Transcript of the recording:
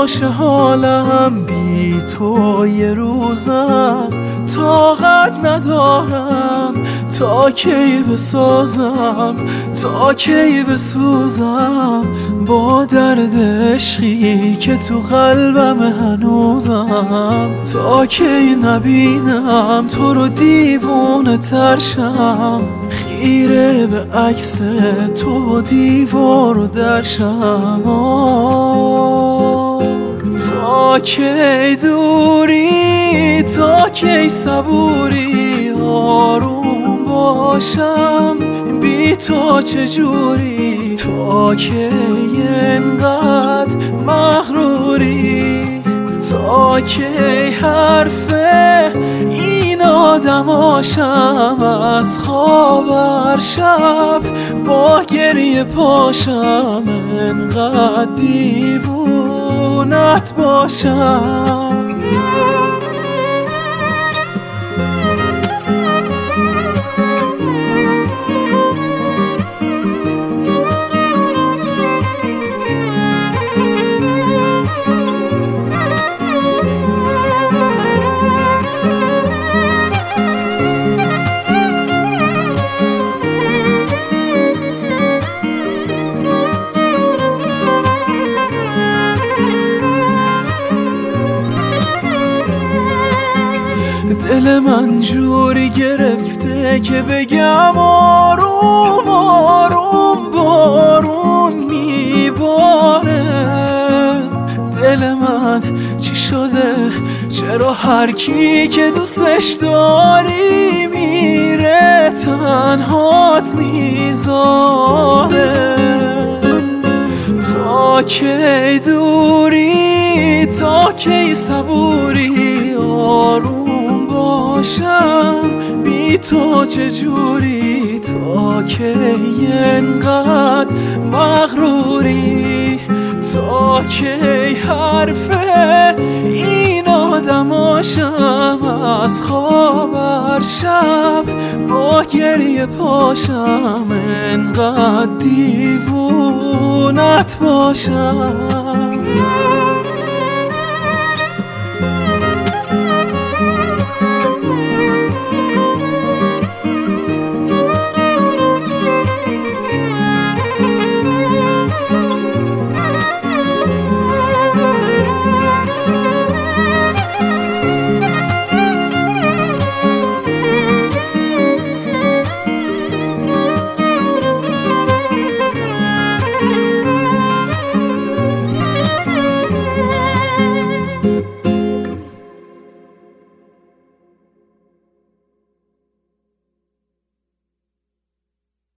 باشه حالم بی تو یه روزم، طاقت ندارم تا کی بسازم، تا کی بسوزم با درد عشقی که تو قلبم هنوزم. تا کی نبینم تو رو دیوونه ترشم، خیره به عکس تو و دیوار و درشم. تا کی دوری، تا کی صبوری، آروم باشم بی تو چجوری، تا کی انقدر مغروری، تا کی حرف این آدماشم از خواب هر شب با گریه پاشم، انقدر دیوونت باشم. دل من جوری گرفته که بگم آروم آروم بارون میباره. دل من چی شده؟ چرا هر کی که دوستش داری میره تنهات میذاره؟ تا کی دوری، تا کی صبوری، آروم باشم بی تو چجوری، تا کی انقدر مغروری، تا کی حرف این آدماشم از خواب هر شب با گریه پاشم، انقدر دیوونت باشم.